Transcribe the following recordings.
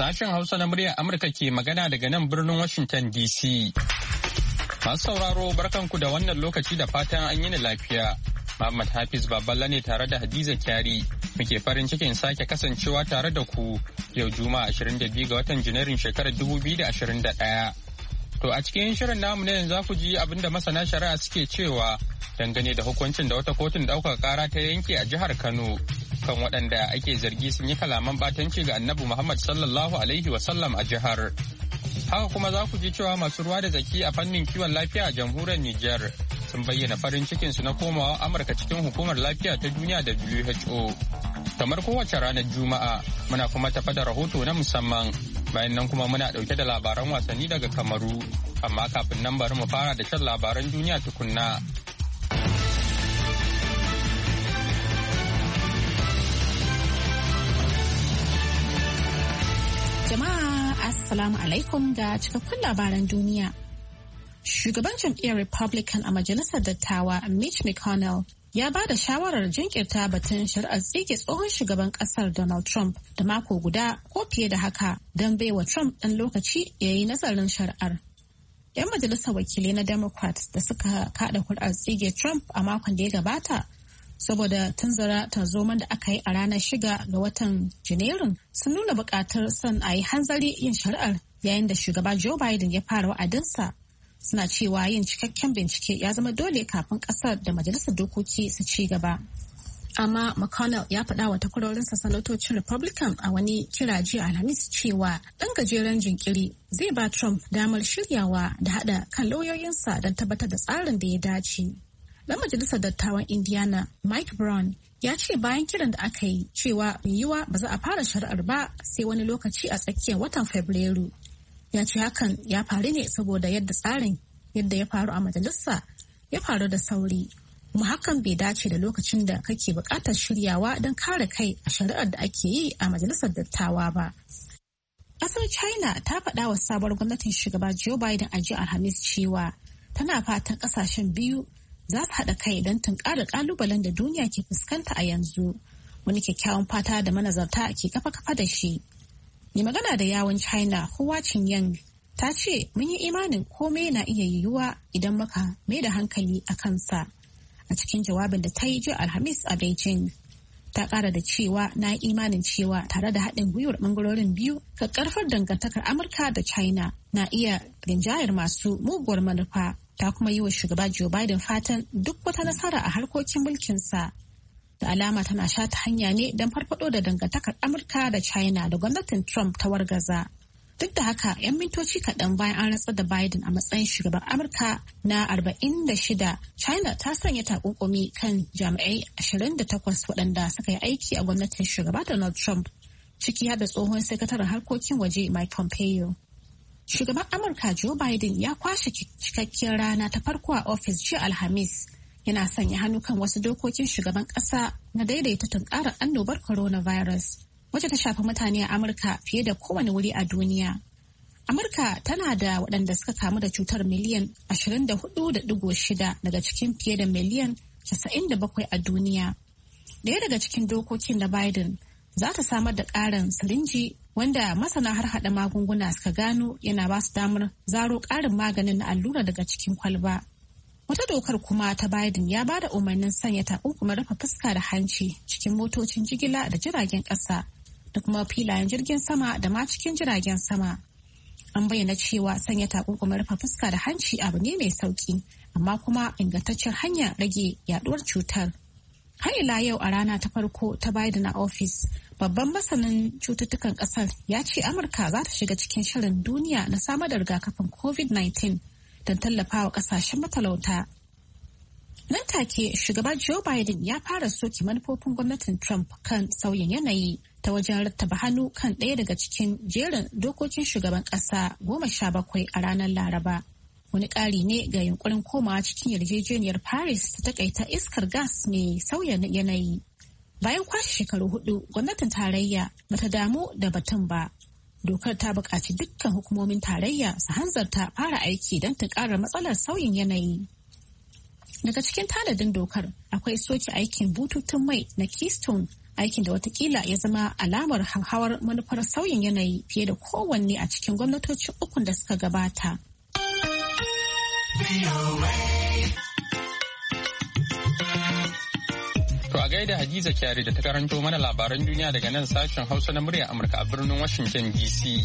Sashen Hausa na muryar Amurka ke magana daga nan birnin Washington DC. Masu sauraro barkanku da wannan lokaci da fatan an yi ni lafiya. Muhammad Hafiz Baballa ne tare da Hadiza Kyari muke farin cikin sake kasancewa tare da ku yau Juma'a 22 ga watan Janairun shekarar 2021. To a cikin shirin namu na yanzu za ku ji abinda masana shari'a suke cewa dangane da hukuncin da wata kotun ɗaukar ƙara ta yanke a jihar Kano kan waɗanda ake zargi sun yi kalaman ɓatanci ga Annabi Muhammad sallallahu alaihi wasallam a jihar. Haka kuma za ku ji cewa masu ruwa da tsaki a fannin kiwon lafiya a jamhuriyar Nijar sun bayyana farin cikinsu na komawa Amurka cikin hukumar lafiya ta duniya da WHO. Kamar kowace ranar Juma'a muna kuma tafa da rahoto na musamman bayan nan kuma muna ɗauke da labaran wasanni daga Kamaru. Amma kafin nan bari mu fara da shan labaran duniya tukunna. Jama'a Assalamu alaikum ga cikakkun labaran duniya. Shugaban jam'iyyar Republican a Majalisar Dattawa Mitch McConnell ya ba da shawarar jinkirta batun shari'ar tsige tsohon shugaban kasar Donald Trump da mako guda ko fiye da haka don baiwa Trump ɗan lokaci ya yi nazarin shari'ar. 'Yan majalisar wakilai na Democrats da suka kaɗa kuri'ar tsige Trump a makon da ya gabata saboda tunzura tarzoman da aka yi a ranar 6 ga watan Janairun sun nuna buƙatar son a yi hanzari yin shari'ar yayin da shugaba Joe Biden ya fara wa'adinsa. Suna cewa yin cikakken bincike ya zama dole kafin ƙasar da majalisar dokoki su ci gaba. Amma McConnell ya faɗa wa takwarorinsa sanatocin Republican a wani kira jiya Alhamis cewa ɗan gajeren jinkiri zai ba Trump damar shiryawa da haɗa kan lauyoyinsa don tabbatar da tsarin da ya dace. Dan majalisar dattawan Indiana Mike Brown ya ce bayan kiran da aka yi cewa yiwuwa ba za a fara shari'ar ba sai wani lokaci a tsakiyar watan Fabrairu. Ya ce hakan ya faru ne saboda yadda tsarin yadda ya faru a majalisa ya faru da sauri. Kuma hakan bai dace da lokacin da kake buƙatar shiryawa don kare kai a shari'ar da ake yi a majalisar dattawa ba. Ƙasar China ta faɗa wa sabuwar gwamnatin shugaba Joe Biden a jiya Alhamis cewa tana fatan ƙasashen biyu za su haɗa kai don tunƙara ƙalubalen da duniya ke fuskanta a yanzu, wani kyakkyawan fata da manazarta ke kafa da shi. Mai magana da yawun China Hua Chunying ta ce mun yi imanin komai na iya yiwuwa idan muka mai da hankali a kansa. A cikin jawabin da ta yi jiya Alhamis a Beijing, ta ƙara da cewa na yi imanin cewa tare da haɗin gwiwar ɓangarorin biyu ka ƙarfar dangantakar Amurka da China na iya rinjayar masu muguwar manufa. Ta kuma yi wa shugaba Joe Biden fatan duk wata nasara a harkokin mulkinsa. Da alama tana shata hanya ne don farfado da dangantakar Amurka da China da gwamnatin Trump ta wargaza. Duk da haka, 'yan mintoci kaɗan bayan an rantsar da Biden a matsayin shugaban Amurka na 46, China ta sanya takunkumi kan jami'ai 28 waɗanda suka yi aiki a gwamnatin shugaba Donald Trump, ciki har da tsohon sakataren harkokin waje Mike Pompeo. Shugaban Amurka Joe Biden ya kwashe cikakkiyar rana ta farko a ofis jiya Alhamis. Yana sanya hannu kan wasu dokokin shugaban ƙasa na daidaita tunkarar annobar coronavirus, wacce ta shafi mutane a Amurka fiye da kowane wuri a duniya. Amurka tana da waɗanda suka kamu da cutar miliyan 24.6 daga cikin fiye da miliyan 97 a duniya. Daya daga cikin dokokin da Biden za ta samar da ƙarin sirinji wanda masana har hada magunguna suka gano yana ba su damar zaro ƙarin maganin na allura daga cikin kwalba. Wata dokar kuma ta Biden ya ba da umarnin sanya takunkumin rufe fuska da hanci cikin motocin jigila da jiragen ƙasa da kuma filayen jirgin sama da ma cikin jiragen sama. An bayyana cewa sanya takunkumin rufe fuska da hanci abu ne mai sauki, amma kuma ingantaccen hanya rage yaduwar cutar. Har ila yau a rana ta farko ta Biden a ofis, babban masanin cututtukan kasar ya ce Amurka za ta shiga cikin shirin duniya na samar da rigakafin COVID-19 don tallafawa kasashen matalauta. Nan take shugaba Joe Biden ya fara soke manufofin gwamnatin Trump kan sauyin yanayi ta wajen rattaba hannu kan ɗaya daga cikin jerin dokokin shugaban ƙasa 17 a ranar Laraba. Wani ƙari ne ga yunkurin komawa cikin yarjejeniyar Paris ta takaita iskar gas mai sauya yanayi. Bayan kwashe shekaru 4, gwamnatin tarayya bata damu da batun ba. Dokar ta buƙaci dukkan hukumomin tarayya su hanzarta fara aiki don tunkarar matsalar sauyin yanayi. Daga cikin tanadin dokar akwai soke aikin bututun mai na Keystone aikin da watakila ya zama alamar hauhawar manufar sauyin yanayi fiye da kowanne a cikin gwamnatoci ukun da suka gabata. To a gaida Hadiza Kyari da ta karanto mana labaran duniya daga nan sashen Hausa na muryar Amurka a birnin Washington DC.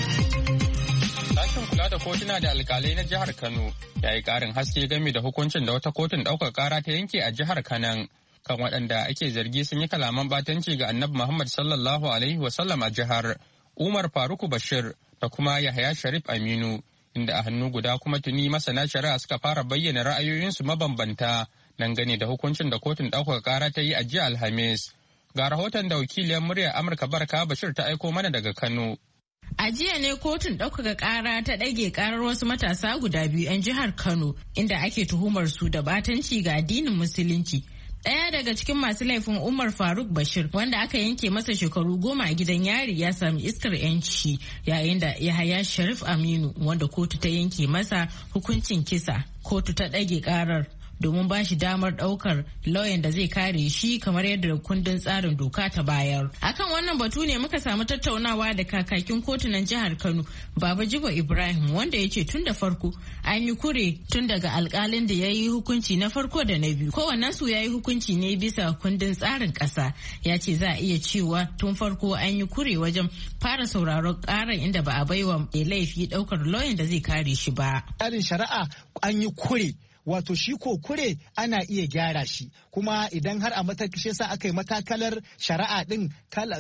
Sashen kula da kotuna da alkalai na jihar Kano ya yi ƙarin haske game da hukuncin da wata kotun ɗaukar ƙara ta yanke a jihar Kanan kan waɗanda ake zargi sun yi kalaman batanci ga Annabi Muhammad sallallahu alaihi wasallam a jihar. Umar Faruku Bashir da kuma Yahaya Sharif Aminu, inda a hannu guda kuma tuni masana shari'a suka fara bayyana ra'ayoyinsu mabambanta dangane da hukuncin da kotun ɗaukar ƙara ta yi a jiya Alhamis. Ga rahoton da wakiliyar muryar Amurka Barka Bashir ta aiko mana daga Kano. A jiya ne kotun ɗaukaka ƙara ta ɗage ƙarar wasu matasa guda biyu 'yan jihar Kano inda ake tuhumar su da batanci ga addinin Musulunci. Ɗaya daga cikin masu laifin Umar Faruk Bashir wanda aka yanke masa shekaru 10 a gidan yari ya sami iskar 'yanci yayin da Yahaya Sharif Aminu wanda kotu ta yanke masa hukuncin kisa. Kotu ta ɗage ƙarar domin ba shi damar ɗaukar lauyan da zai kare shi kamar yadda kundin tsarin doka ta bayar. Akan wannan batu ne muka samu tattaunawa da kakakin kotunan jihar Kano, Baba Jibo Ibrahim, wanda ya ce tun da farko an yi kure tun daga alkalin da ya yi hukunci na farko da na biyu. Kowannen su ya yi hukunci ne bisa kundin tsarin ƙasa. Ya ce za a iya cewa tun farko an yi kure wajen fara sauraron ƙarar inda ba a baiwa mai laifi ɗaukar lauyan da zai kare shi ba. Tsarin shari'a an yi kure. Wato shi ko kure ana iya gyara shi, kuma idan har a matakashi sa aka yi matakalar shari'a din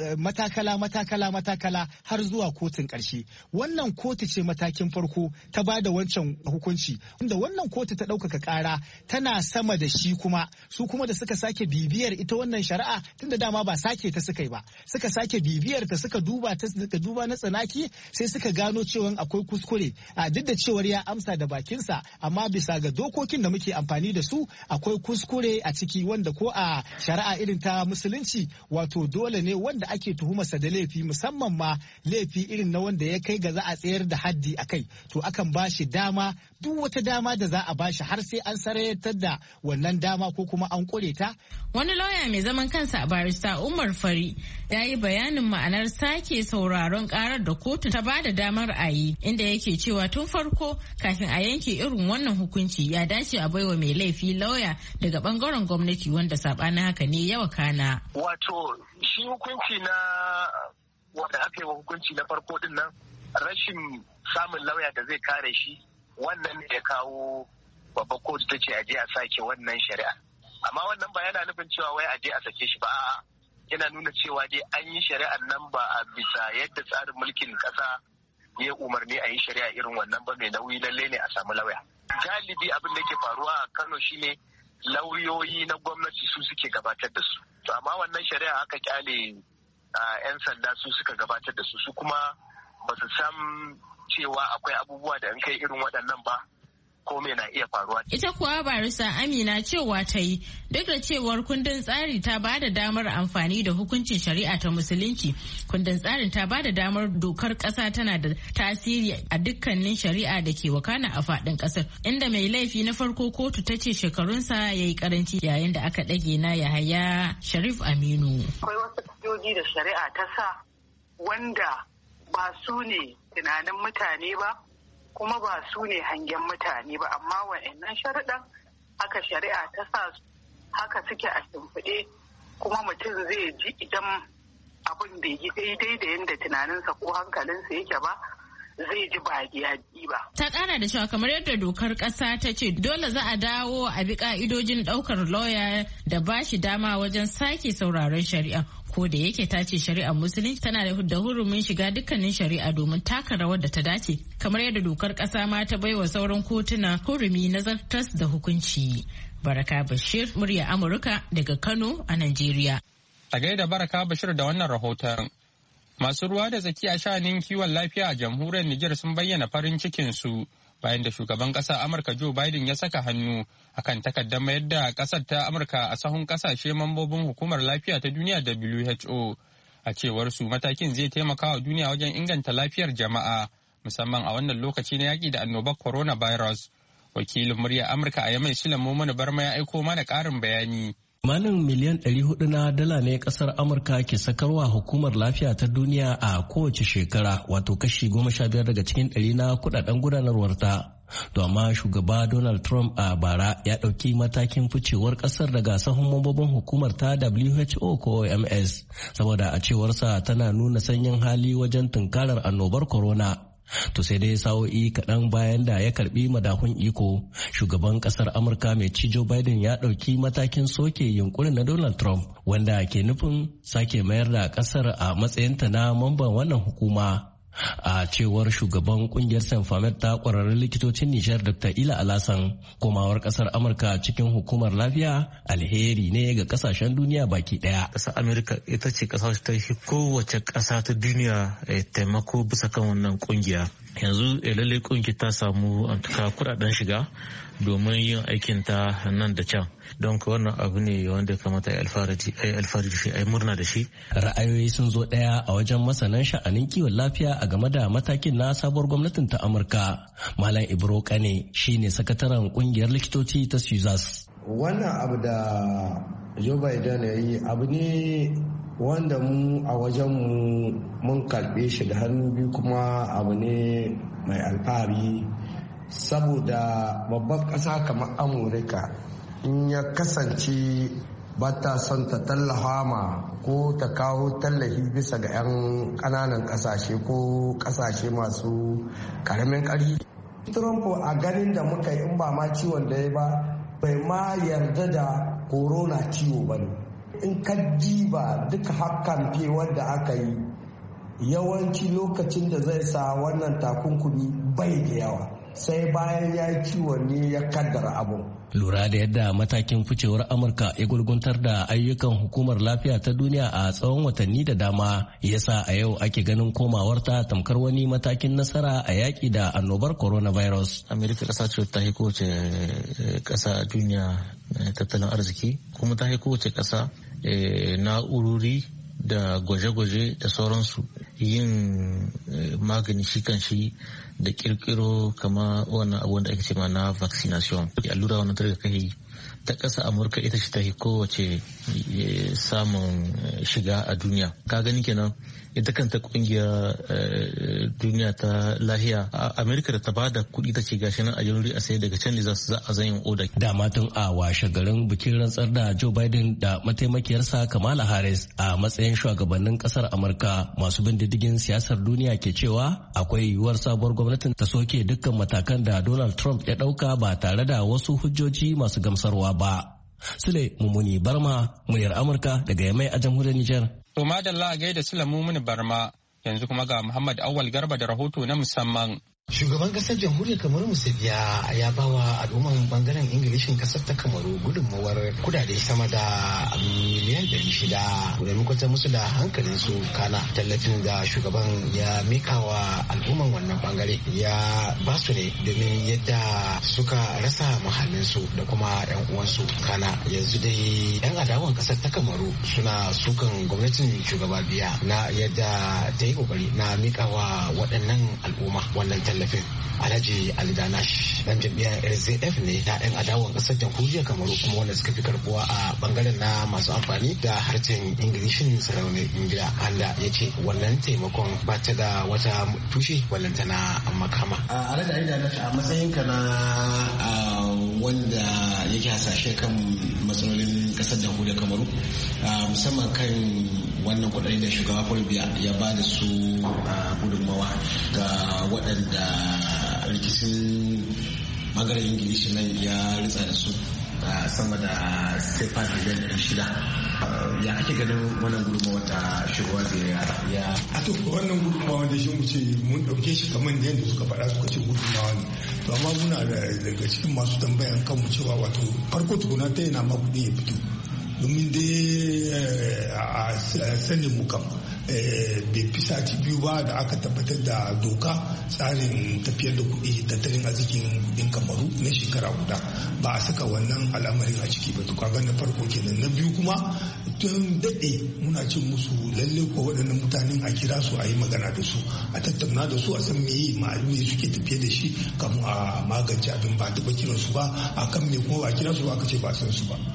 matakala har zuwa kotun ƙarshe. Wannan kotu ce matakin farko ta ba da wancan hukunci, inda wannan kotu ta ɗaukaka ƙara tana sama da shi, kuma su kuma da suka sake bibiyar ita wannan shari'a tun da dama ba sake ta suka yi ba, suka sake bibiyar ta suka duba na tsanaki, sai suka gano cewa akwai kuskure, a duk da cewar ya amsa da bakinsa, amma bisa ga dokokin da muke amfani da su akwai kuskure a ciki, wanda ko a shari'a irin ta musulunci wato dole ne wanda ake tuhumarsa da laifi, musamman ma laifi irin na wanda ya kai ga za a tsayar da haddi a kai, to akan ba shi dama, duk wata dama da za a ba shi har sai an sarayatar da wannan dama ko kuma an kure ta. Wani lauya mai zaman kansa a barista Umar Fari ya yi bayanin ma'anar sake sauraron karar da kotun ta ba da damar a yi, inda yake cewa tun farko kafin a yanke irin wannan hukunci ya dace a baiwa mai laifi lauya daga bangaren gwamnati, wanda sabanin haka ne yawa kana. Wato shi hukunci na wanda aka yi wa hukunci na farko din nan, rashin samun lauya da zai kare shi, wannan ne ya kawo babbar kotu ta ce aje a sake wannan shari'a. Amma wannan ba yana nufin cewa wai aje a sake shi ba, a'a yana nuna cewa dai an yi shari'ar nan ba a bisa yadda tsarin mulkin kasa ya umarni a yi shari'a irin wannan ba, mai nauyi lalle ne a samu lauya. Galibi abin da ke faruwa a Kano shine lauyoyi na gwamnati su suke gabatar da su. To amma wannan shari'a aka kyale 'yan sanda su suka gabatar da su kuma ba su san cewa akwai abubuwa da in kai irin waɗannan ba kome na iya faruwa. Ita kuwa barista Amina cewa ta yi duk da cewar kundin tsari ta ba da damar amfani da hukuncin shari'a ta musulunci, kundin tsarin ta ba da damar dokar ƙasa tana da tasiri a dukkanin shari'a da ke wakana a faɗin ƙasar, inda mai laifi na farko kotu ta ce shekarunsa ya yi karanci yayin da aka ɗage na Yahaya Sharif Aminu. Akwai wasu ƙa'idoji da shari'a ta sa wanda ba su ne tunanin mutane ba, kuma ba su ne hangen mutane ba, amma wa'annan sharuɗan haka shari'a ta sa haka suke a shimfiɗe, kuma mutum zai ji idan abin bai yi daidai da yadda tunaninsa ko hankalinsa yake ba, zai ji ba ji ba. Ta ƙara da cewa kamar yadda dokar ƙasa ta ce dole za a dawo a bi ƙa'idojin ɗaukar lauya da ba shi dama wajen sake sauraron shari'a. Ko da yake ta ce shari'ar musulunci tana da hurumin shiga dukkanin shari'a domin taka rawar da ta dace, kamar yadda dokar ƙasa ma ta baiwa sauran kotuna hurumi na zartas da hukunci. Baraka Bashir, murya Amurka daga Kano a Najeriya. A gaida Baraka Bashir da wannan rahoton. Masu ruwa da tsaki a sha'anin kiwon lafiya a jamhuriyar Nijar sun bayyana farin cikin su bayan da shugaban ƙasa Amurka Joe Biden ya saka hannu akan takardar mayar da ƙasar ta Amurka a sahun ƙasashe mambobin hukumar lafiya ta duniya WHO. A cewar su matakin zai taimaka wa duniya wajen inganta lafiyar jama'a, musamman a wannan lokaci na yaƙi da annobar coronavirus. Wakilin murya Amurka a Yamai Shilan Momunu Barma ya aiko mana ƙarin bayani. Kimanin miliyan 400 na dala ne kasar Amurka ke sakarwa hukumar lafiya ta duniya a kowace shekara, wato kashi 15 daga cikin 100 na kudaden gudanarwarta. To amma shugaba Donald Trump a bara ya ɗauki matakin ficewar ƙasar daga sahun mambobin hukumar ta WHO ko OMS saboda a cewarsa tana nuna sanyin hali wajen tunkarar annobar corona. To sai dai sa'o'i kaɗan bayan da ya karɓi madahun iko, shugaban ƙasar Amurka mai ci Joe Biden ya ɗauki matakin soke yunkurin na Donald Trump wanda ke nufin sake mayar da ƙasar a matsayinta na mamban wannan hukuma. A cewar shugaban kungiyar Sanfamet ta kwararrun likitocin Nijar Dr. Ila Alasan, komawar kasar Amurka cikin hukumar lafiya alheri ne ga kasashen duniya baki daya. Kasar Amurka ita ce kasa ta yi kowace kasa ta duniya taimako bisa kan wannan kungiya. Yanzu lalle kungiyar ta samu kudaden shiga domin yin aikin ta nan da can. Don ka wannan abu ne wanda ya kamata a alfahari da shi, a murna da shi. Ra'ayoyi sun zo ɗaya a wajen masanan sha'anin kiwon lafiya a game da matakin na sabuwar gwamnatin ta Amurka. Malam Ibro Kane shine sakataren kungiyar likitoci ta SUZAS. Wannan abu da Joe Biden ya yi abu ne wanda mu a wajen mu mun karɓe shi da hannu biyu, kuma abu ne mai alfahari saboda babban ƙasa kamar Amurka in ya kasance ba ta son ta tallafa ma ko ta kawo tallafi bisa ga 'yan ƙananan ƙasashe ko ƙasashe masu ƙaramin ƙarfi. Trump a ganin da muka yi in ba ma ciwon da ya ba bai ma yarda da corona ciwo ba ne. In ka diba duka hakan fe wanda aka yi yawanci lokacin da zai sa wannan takunkumi bai da yawa, sai bayan ya yi ciwon ne ya kaddara abu. Lura da yadda matakin ficewar Amurka ya gurguntar da ayyukan hukumar lafiya ta duniya a tsawon watanni da dama, yasa a yau ake ganin komawarta tamkar wani matakin nasara a yaƙi da annobar coronavirus. Amerika ƙasa ce ta yi kowace ƙasa a duniya tattalin arziki, kuma ta yi kowace ƙasa na'urori da gwaje-gwaje da sauransu. Yin magani shi kan shi da kirkiro kama wannan abu da ake ce na vaccination, allura wannan rigakafi ta ƙasa Amurka ita ce ta kowace samun shiga a duniya. Ka gani kenan ita kanta kungiyar duniya ta lahiya Amerika da ta bada kuɗi ta ce gashi nan a yanzu a sai daga can ne za a zanyin oda. Dama tun a washe garin bikin rantsar da Joe Biden da mataimakiyarsa Kamala Harris a matsayin shugabannin kasar Amurka, masu bin diddigin siyasar duniya ke cewa akwai yiwuwar sabuwar gwamnatin ta soke dukkan matakan da Donald Trump ya ɗauka ba tare da wasu hujjoji masu gamsarwa ba. Sule Mumuni Barma, muryar Amurka daga Yamai a jamhuriyar Nijar. To madalla a gaida Sule Mumuni Barma, yanzu kuma ga Muhammad Awal Garba da rahoto na musamman. Shugaban kasar jamhuriyar Kamaru Musabiya ya bawa al'umman bangaren Ingilishin kasar ta Kamaru gudunmawar kudade sama da miliyan 600 domin kwatar musu da hankalinsu. Kana tallafin da shugaban ya mika wa al'umman wannan bangare ya ba su ne domin yadda suka rasa muhallinsu da kuma 'yan uwansu. Kana yanzu dai 'yan adawan kasar ta Kamaru suna sukan gwamnatin shugaba Biya na yadda ta yi kokari na mika wa waɗannan al'umma wannan tallafin. Alhaji Ali Danash dan jam'iyyar RZF ne na 'yan adawan kasar jamhuriyar Kamaru, kuma wanda suka fi karbuwa a bangaren na masu amfani da harshen Ingilishin sarauniyar Ingila, anda ya ce wannan taimakon ba ta da wata tushe wallantana makama. Alhaji Ali Danash, a matsayinka na wanda yake hasashe kan matsalolin kasar jamhuriyar Kamaru, musamman kan wannan kudade da shugaba Paul Biya ya ba da su gudunmawa ga waɗanda rikicin maganar Ingilishi nan ya ritsa da su sama da sefa miliyan 600. Ya ake ganin wannan gudunmawa ta shugaba Biya? A to wannan gudunmawa da shi wuce mun ɗauke shi kamar da yadda suka faɗa suka ce gudunmawa ne. To amma muna daga cikin masu tambayan kanmu cewa wato farko tukuna ta yana ma kuɗi ya fito. Domin dai a sanin mu kam bai fi sati biyu ba da aka tabbatar da doka tsarin tafiyar da kuɗi tattalin arzikin kuɗin Kamaru na shekara guda, ba a saka wannan al'amarin a ciki ba. To kaga na farko kenan. Na biyu kuma tun daɗe muna ce musu lalle ko waɗannan mutanen a kira su a yi magana da su, a tattauna da su, a san me suke tafiye da shi kamun a magance abin. Ba taɓa kiran su ba a kan me kuma ba kira su ba aka ce ba san su ba.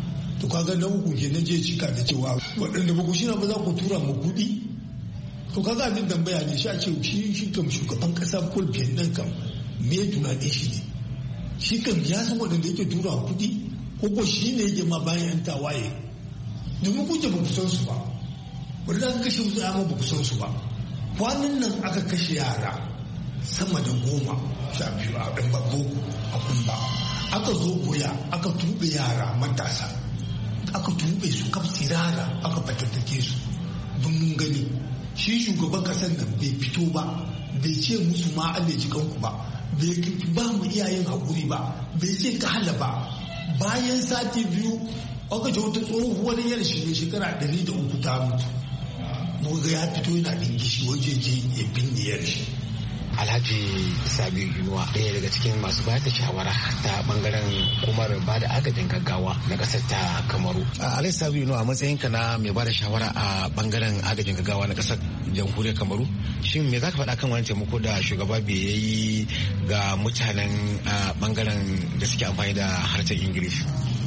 to kaga na uku kenan je cika da cewa waɗanda ba ku shina ba za ku tura mu kuɗi to kaga abin tambaya ne shi a ce shi kam shugaban kasa Paul Biya nan kam me tunanin shi ne shi kam ya san waɗanda yake tura kuɗi ko shi ne yake ma bayan yan tawaye domin kuke ba ku san su ba wanda aka kashe musu amma ba ku san su ba kwanan nan aka kashe yara sama da 12 a ɗan babbo a kumba aka zo goya aka tuɓe yara matasa aka tuɓe su kaf tsirara aka fatattake su don mun gani shi shugaban kasar nan bai fito ba bai ce musu ma Allah ji kanku ba bai ba mu iyayen hakuri ba bai ce ka hala ba bayan sati biyu aka ce wata tsohuwar yar shi ne shekara 103 ta mutu muga ya fito yana dingishi waje je ya binne yar shi. Alhaji Sabiu Inuwa ɗaya daga cikin masu bayar da shawara ta bangaren hukumar ba da agajin gaggawa na ƙasar ta Kamaru. Alhaji Sabiu Inuwa a matsayinka na mai ba da shawara a bangaren agajin gaggawa na ƙasar jamhuriyar Kamaru, shin me za ka faɗa kan wani taimako da shugaba bai yi ga mutanen bangaren da suke amfani da harshen Ingilishi?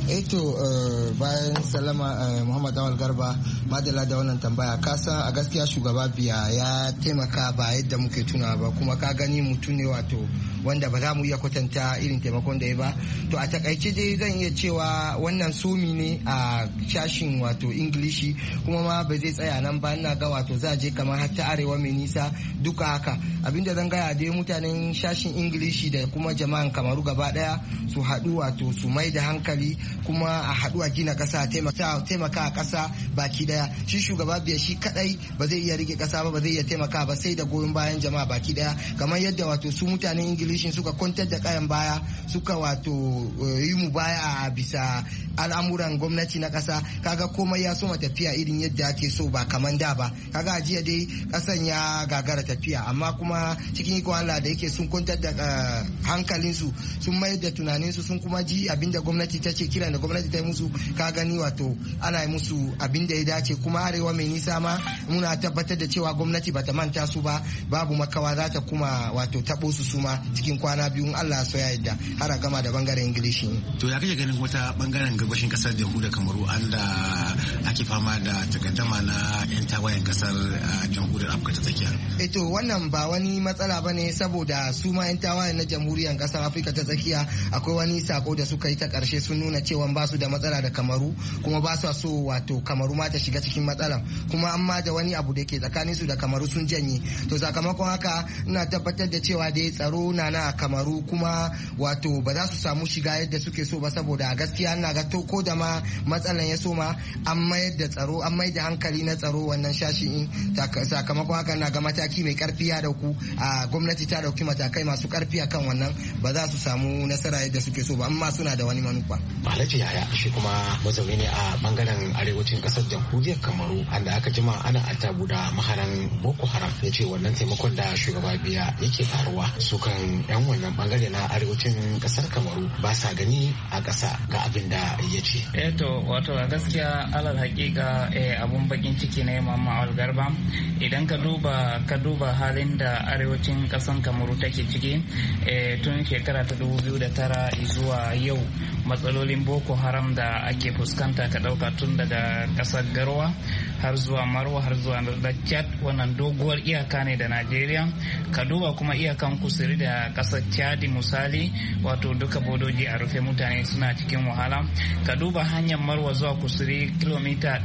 Bayan salama Muhammad Awal Garba madala da wannan tambaya kasa a gaskiya shugaba Biya ya taimaka ba yadda muke tuna ba kuma ka gani mutum ne wato wanda ba za mu iya kwatanta irin taimakon da ya ba. To a takaice dai zan iya cewa wannan somi ne a shashin wato Ingilishi kuma ma ba zai tsaya nan ba, ina ga wato za je kamar har ta arewa mai nisa duka haka. Abinda zan gaya dai mutanen shashin Ingilishi da kuma jama'an Kamaru gaba daya su haɗu wato su mai da hankali kuma a haɗu a gina ƙasa taimaka a ƙasa baki daya. Shi shugaba Biya shi kadai ba zai iya rike ƙasa ba zai iya taimaka ba sai da goyon bayan jama'a baki daya, kamar yadda wato su mutanen Ingilishin suka kwantar da kayan baya suka wato yi mu baya a bisa al'amuran gwamnati na ƙasa. Kaga komai ya soma tafiya irin yadda ake so ba kaman da ba. Kaga jiya dai ƙasan ya gagara tafiya amma kuma cikin ikon Allah da yake sun kwantar da hankalinsu sun mayar da tunaninsu sun kuma ji abinda gwamnati ta ce kiran da gwamnati ta yi musu. Ka gani wato ana yi musu abin da ya dace kuma arewa mai nisa ma muna tabbatar da cewa gwamnati bata manta su ba, babu makawa za ta kuma wato tabo su suma cikin kwana biyu Allah so ya yadda har a gama da bangaren Ingilishi. To ya kake ganin wata bangaren gabashin kasar jamhuriyar Kamaru an da ake fama da takaddama na yan tawayen kasar jamhuriyar Afirka ta tsakiya? To wannan ba wani matsala bane saboda su ma yan tawayen na jamhuriyar kasar Afirka ta tsakiya akwai wani sako da suka yi ta karshe sun nuna cewa ba su da matsala da Kamaru kuma ba su so wato Kamaru ma ta shiga cikin matsalan kuma amma da wani abu da ke tsakanin su da Kamaru sun janye. To sakamakon haka ina tabbatar da cewa dai tsaro na Kamaru kuma wato ba za su samu shiga yadda suke so ba saboda gaskiya ina ga to ko da ma matsalan ya soma an mayar da tsaro an mai da hankali na tsaro wannan shashi sakamakon haka na ga mataki mai karfi ya dauku a gwamnati ta dauki matakai masu karfi akan wannan ba za su samu nasara yadda suke so ba amma suna da wani manufa. Alhaji Yaya shi kuma mazauni ne a bangaren arewacin kasar jamhuriyar Kamaru anda aka jima ana attabu da maharan Boko Haram ya ce wannan taimakon da shugaba Biya yake faruwa su kan yan wannan bangare na arewacin kasar Kamaru ba sa gani a ƙasa ga abin da ya ce. To wato a gaskiya alal hakika abun bakin ciki ne Mamma Garba idan ka duba halin da arewacin kasan Kamaru take ciki tun shekara ta 2009 zuwa yau matsalolin Boko Haram da ake fuskanta ka dauka tun daga kasar Garwa har zuwa Marwa har zuwa Chad wannan doguwar iyaka ne da Najeriya. Ka duba kuma iyakan kusuri da kasar Chad misali wato duka bodoji a rufe mutane suna cikin wahala. Ka duba hanyar Marwa zuwa kusuri kilomita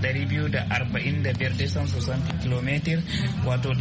245 distance kilometer wato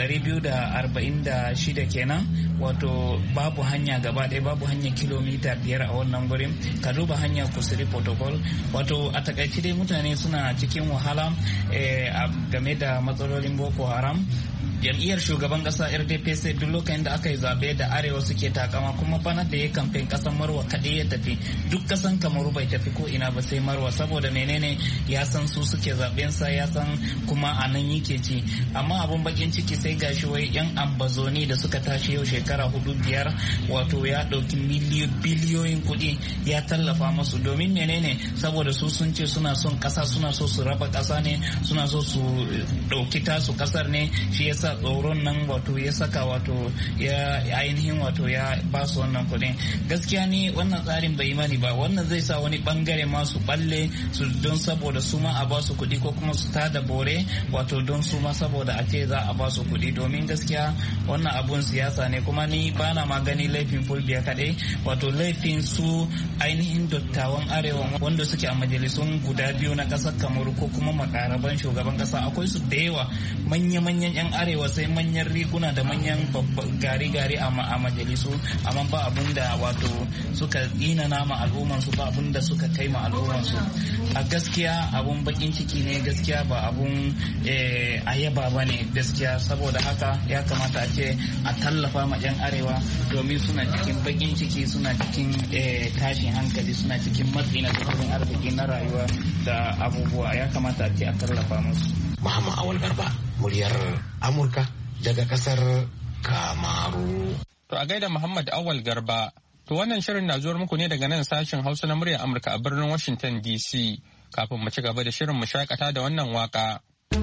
246 kenan wato babu hanya gaba ɗaya babu hanyar kilomita 5 a wannan gurin. Ka duba hanyar kusuri protocol wato a takaice dai mutane suna cikin wahala game da matsalolin Boko Haram. Jam'iyyar shugaban kasa RDPC duk lokacin da aka yi zabe da arewa suke takama kuma bana da ya kamfen kasan Marwa kaɗai ya tafi duk kasan Kamaru bai tafi ko ina ba sai Marwa saboda menene ya san su suke zaben sa ya san kuma a nan yake ci amma abun bakin ciki sai gashi wai yan ambazoni da suka tashi yau shekara 4-5 wato ya ɗauki biliyoyin kuɗi ya tallafa musu domin menene saboda su sun ce suna son kasa suna so su raba kasa ne suna so su ɗauki tasu kasar ne shi yasa sa tsoron nan wato ya saka wato ya ainihin wato ya ba su wannan kuɗin. Gaskiya ni wannan tsarin bai mani ba, wannan zai sa wani bangare ma su balle su don saboda su ma a ba su kuɗi ko kuma su tada bore wato don su ma saboda a ce za a ba su kuɗi, domin gaskiya wannan abun siyasa ne. Kuma ni bana ma gani laifin Fulbiya kaɗai, wato laifin su ainihin dattawan arewa wanda suke a majalisun guda biyu na ƙasar Kamaru ko kuma makaraban shugaban ƙasa. Akwai su da yawa manya-manyan 'yan arewa sai manyan riguna da manyan gari-gari a majalisu, amma ba abun da wato suka dina nama al'umman su, ba abun da suka kai ma al'umman su. A gaskiya abun bakin ciki ne, gaskiya ba abun a yaba ba ne gaskiya. Saboda haka ya kamata a ce a tallafa ma 'yan arewa domin suna cikin bakin ciki, suna cikin tashin hankali, suna cikin matsi na tattalin arziki na rayuwa da abubuwa. Ya kamata a ce a tallafa musu. Muhammad Awal Garba, muryar Amurka daga kasar Kamaru. To a gaida Muhammad Awal Garba. To wannan shirin na zuwar muku ne daga nan sashen Hausa na muryar Amurka a birnin Washington DC. Kafin mu ci gaba da shirin mu shakata da wannan waka.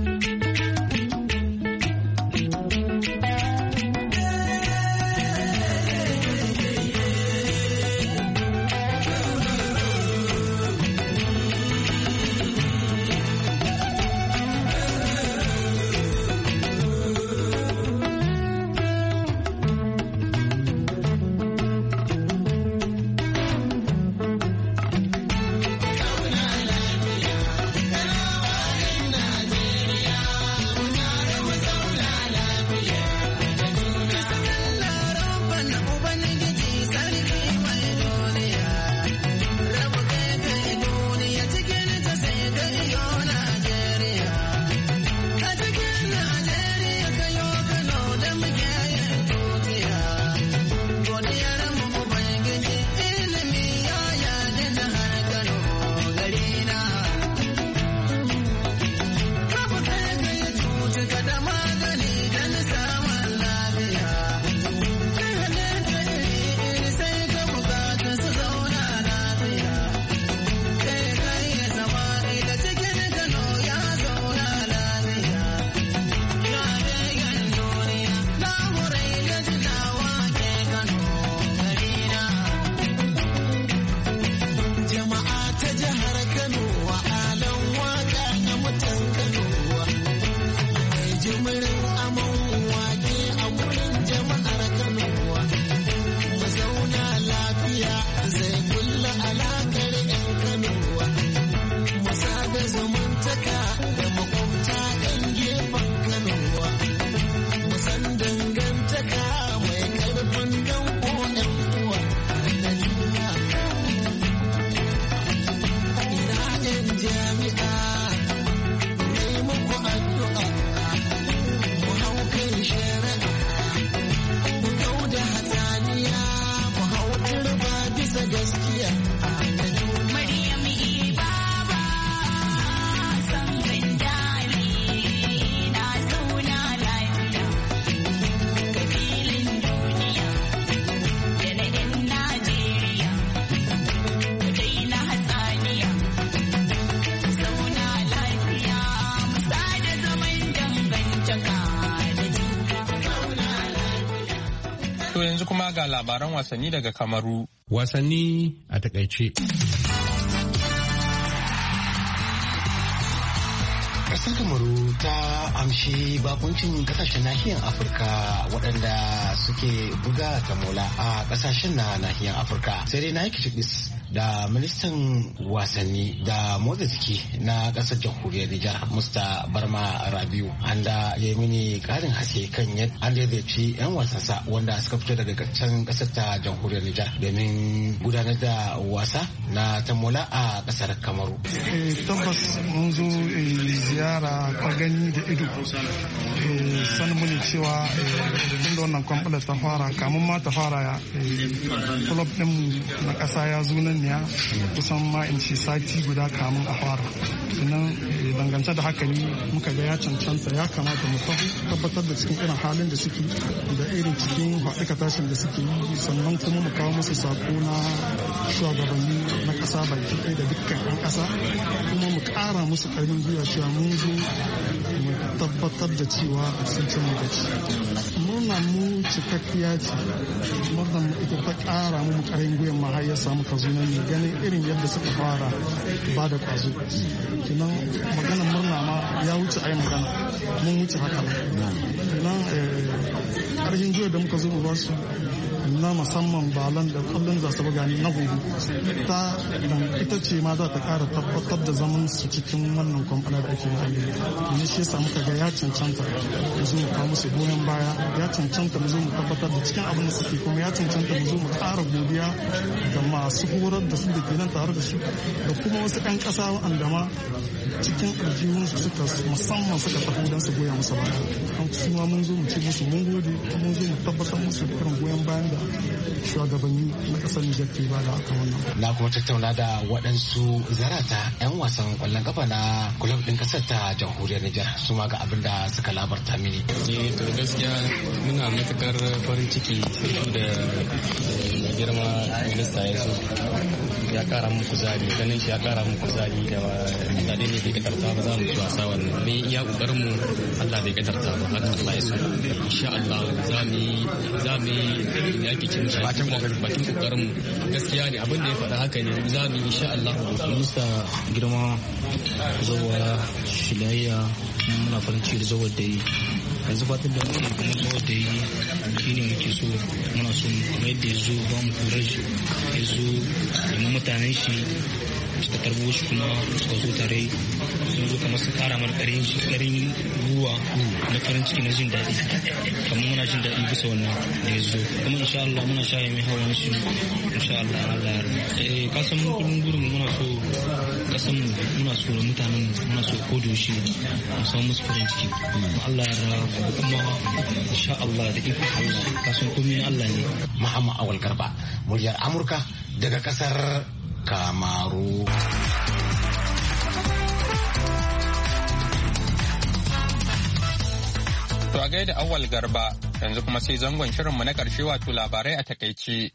To yanzu kuma ga labaran wasanni daga Kamaru. Wasanni a takaice. Ƙasar Kamaru ta amshi bakuncin kasashen nahiyar Afirka waɗanda suke buga tamola a kasashen na nahiyar Afirka. Sai dai na yi kicibis da ministan wasanni da motsa jiki na ƙasar jamhuriyar Nijar Musta Barma Rabiu an da ya yi mini ƙarin haske kan yadda an daidaici 'yan wasansa wanda suka fito daga can ƙasar ta jamhuriyar Nijar domin gudanar da wasa na tamola a ƙasar Kamaru. Tabbas mun zo ziyara ta gani da ido sanin muni cewa tun da wannan kwamfula ta fara kamun ma ta fara club din na ƙasa ya zo nan ne kusan ma in ce sati guda kamun a fara sannan dangance da haka ne muka ga ya cancanta ya kamata mu tabbatar da cikin irin halin da suke da irin cikin haɗuka tashin da suke yi sannan kuma mu kawo musu sako na shugabanni na ƙasa baki ɗaya da dukkan 'yan ƙasa kuma mu ƙara musu ƙarfin gwiwa cewa mun zo mu tabbatar da cewa sun ci gaci. Murna mu cikakkiya ce, murna mu ita ta ƙara mu ƙarfin gwiwa ma har ya samu ka zo nan ganin irin yadda suka fara ba da ƙwazo. Kinan maganar murna ma ya wuce ai magana, mun wuce haka. Kinan ƙarfin gwiwa da muka zo mu ba su na musamman balan da kullum za su buga na hudu ita ce ma za ta kara tabbatar da zaman su cikin wannan kwamfana da ake yi ne shi yasa muka ga ya cancanta mu zo mu kawo musu goyon baya, ya cancanta mu zo mu tabbatar da cikin abin da suke, kuma ya cancanta mu zo mu kara godiya ga masu horar da su da ke nan tare da su da kuma wasu 'yan ƙasa waɗanda ma cikin aljihunsu suka musamman suka tafi don su goya musu baya. Su ma mun zo mu ce musu mun gode, mun zo mu tabbatar musu da irin goyon bayan da shugabanni na kasar Nijar ke bada a kan wannan. Na kuma tattauna da waɗansu zarata 'yan wasan ƙwallon kafa na kulab ɗin ƙasar ta jamhuriyar Nijar su ma ga abin da suka labarta mini. To gaskiya muna matukar farin ciki da girma minista ya zo ya kara mu kuzari, ganin shi ya kara mu kuzari da mutane ne bai kadarta ba za mu ci wasa wannan. Me iya kokarin mu Allah bai kadarta ba, har Allah ya so. Insha Allah za mu yi yaki cin shi bakin kokarin mu. Gaskiya ne abin da ya faɗa haka ne, za mu yi insha Allah. Minista girma zuwa shilayya muna farin ciki da zuwa da yi. Yanzu fatan da muke kuma zuwa da yi shine muke so, muna so kamar yadda ya zo ba mu courage, ya zo da mutanen shi suka tarbo shi kuma suka zo tare sun zo kamar su kara mana karin ruwa na farin ciki na jin daɗi, kamar muna jin daɗi bisa wannan da ya zo kuma insha Allah muna shaye mai hawan shi insha Allah Allah ya rabu. Kasan mu kullum gurin muna so kasan mu muna so mutanen muna so kodo shi mu samu musu farin ciki Allah ya rabu kuma insha Allah da ikon Allah kasan komai na Allah ne. Muhammad Awal Garba, muryar Amurka daga kasar Kamaru. To a gaida Awal Garba, yanzu kuma sai zangon shirinmu na ƙarshe wato labarai a takaice.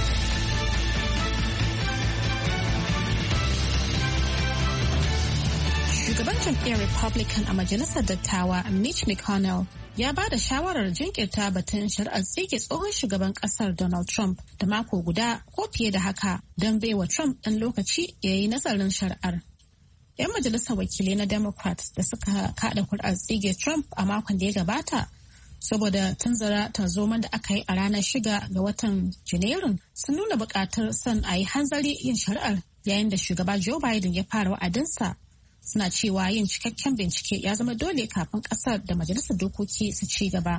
Shugaban jam'iyyar Republican a Majalisar Dattawa Mitch McConnell ya ba da shawarar jinkirta batun shari'ar tsige tsohon shugaban kasar Donald Trump da mako guda ko fiye da haka don baiwa Trump ɗan lokaci ya yi nazarin shari'ar. 'Yan majalisar wakilai na Democrats da suka kada kuri'ar tsige Trump a makon da ya gabata saboda tunzura tarzoman da aka yi a ranar 6 ga watan Janairun sun nuna buƙatar son a yi hanzari yin shari'ar yayin da shugaba Joe Biden ya fara wa'adinsa. Suna cewa yin cikakken bincike ya zama dole kafin kasar da majalisar dokoki su ci gaba.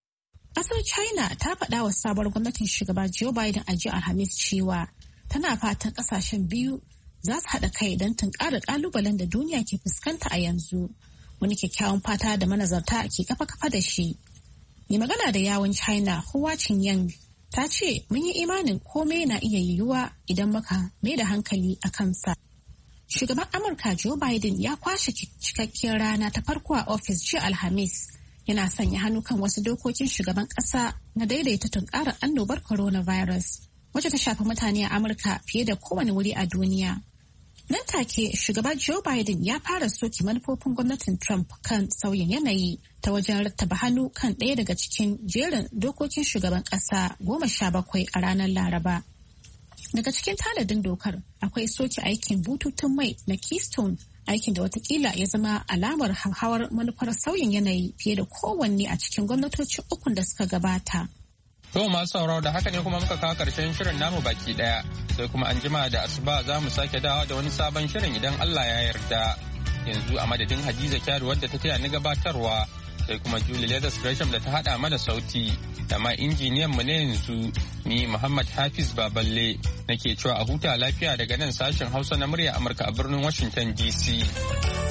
Kasar China ta faɗa wa sabuwar gwamnatin shugaba Joe Biden a jiya Alhamis cewa tana fatan kasashen biyu za su haɗa kai don tunkarar ƙalubalen da duniya ke fuskanta a yanzu. Wani kyakkyawan fata da manazarta ke kafa da shi. Mai magana da yawun China Hua Chunying ta ce mun yi imanin komai na iya yiwuwa idan muka mai da hankali a kansa. Shugaban Amurka Joe Biden ya kwashe cikakkiyar rana ta farko a ofis jiya Alhamis. Yana sanya hannu kan wasu dokokin shugaban ƙasa na daidaita tunkarar annobar coronavirus, wacce ta shafi mutane a Amurka fiye da kowane wuri a duniya. Nan take, shugaba Joe Biden ya fara soke manufofin gwamnatin Trump kan sauyin yanayi ta wajen rattaba hannu kan ɗaya daga cikin jerin dokokin shugaban ƙasa 17 a ranar Laraba. Daga cikin tanadin dokar akwai soke aikin bututun mai na Keystone, aikin da watakila ya zama alamar hauhawar manufar sauyin yanayi fiye da kowanne a cikin gwamnatocin ukun da suka gabata. To masu sauraro da haka ne kuma muka kawo karshen shirin namu baki daya, sai kuma an jima da asuba za mu sake dawa da wani sabon shirin idan Allah ya yarda. Yanzu a madadin Hadiza Kyari wadda ta taya ni gabatarwa, sai kuma Julie Leathers Gresham da ta hada mana sauti, da ma injiniyan mu ne yanzu ni Muhammad Hafiz Baballe nake cewa a huta lafiya daga nan sashen Hausa na murya Amurka a birnin Washington DC.